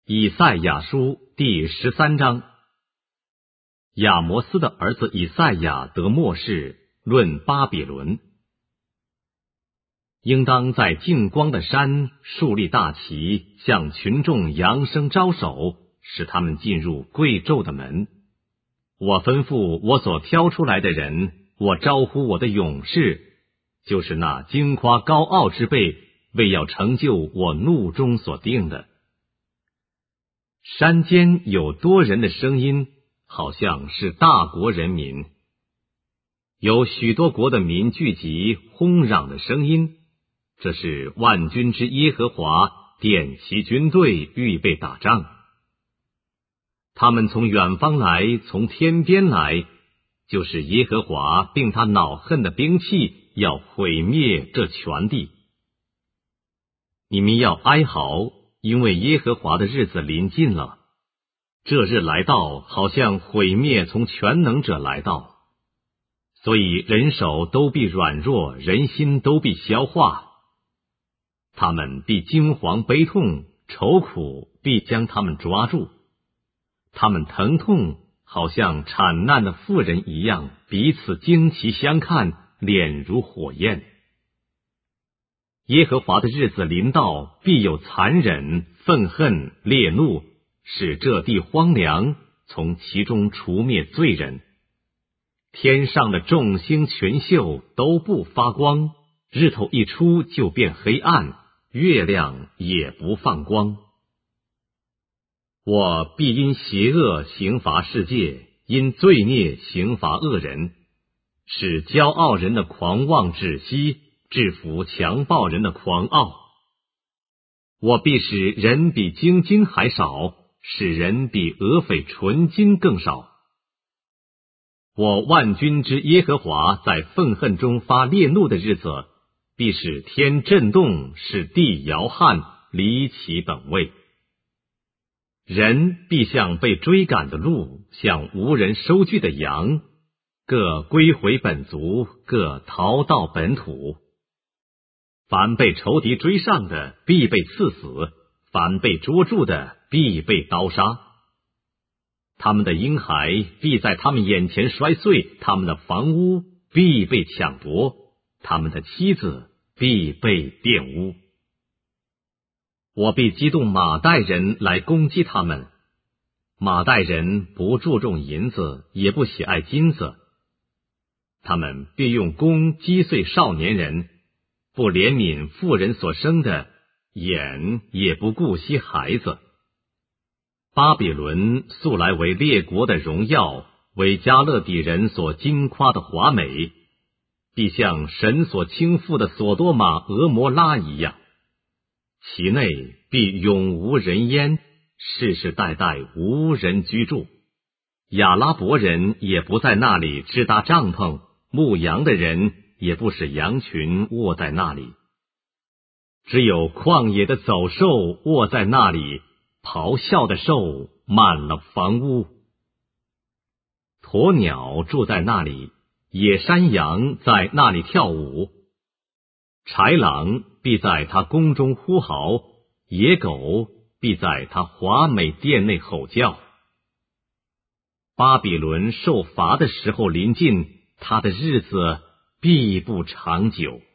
以赛亚书第13章。亚摩斯的儿子以赛亚得默示，论巴比伦。应当在净光的山树立大旗，向群众扬声招手，使他们进入贵胄的门。我吩咐我所挑出来的人，我招呼我的勇士，就是那矜夸高傲之辈，为要成就我怒中所定的。山间有多人的声音，好像是大国人民，有许多国的民聚集，轰嚷的声音，这是万军之耶和华点其军队，预备打仗。他们从远方来，从天边来，就是耶和华并他恼恨的兵器，要毁灭这全地。你们要哀嚎，因为耶和华的日子临近了。这日来到，好像毁灭从全能者来到，所以人手都必软弱，人心都必消化。他们必惊惶悲痛，愁苦必将他们抓住。他们疼痛，好像产难的妇人一样，彼此惊奇相看，脸如火焰。耶和华的日子临到，必有残忍、愤恨、烈怒，使这地荒凉，从其中除灭罪人。天上的众星群宿都不发光，日头一出就变黑暗，月亮也不放光。我必因邪恶刑罚世界，因罪孽刑罚恶人，使骄傲人的狂妄止息，制服强暴人的狂傲。我必使人比精金还少，使人比俄斐纯金更少。我万军之耶和华在愤恨中发烈怒的日子，必使天震动，使地摇撼，离其本位。人必像被追赶的鹿，像无人收据的羊，各归回本族，各逃到本土。凡被仇敌追上的，必被刺死；凡被捉住的，必被刀杀。他们的婴孩必在他们眼前摔碎，他们的房屋必被抢夺，他们的妻子必被玷污。我必激动马代人来攻击他们。马代人不注重银子，也不喜爱金子。他们必用弓击碎少年人，不怜悯妇人所生的，眼也不顾惜孩子。巴比伦素来为列国的荣耀，为加勒底人所矜夸的华美，必像神所倾覆的所多玛、俄摩拉一样。其内必永无人烟，世世代代无人居住。亚拉伯人也不在那里支搭帐篷，牧羊的人也不使羊群卧在那里。只有旷野的走兽卧在那里，咆哮的兽满了房屋。鸵鸟住在那里，野山羊在那里跳舞。豺狼必在他宫中呼嚎，野狗必在他华美殿内吼叫。巴比伦受罚的时候临近，他的日子必不长久。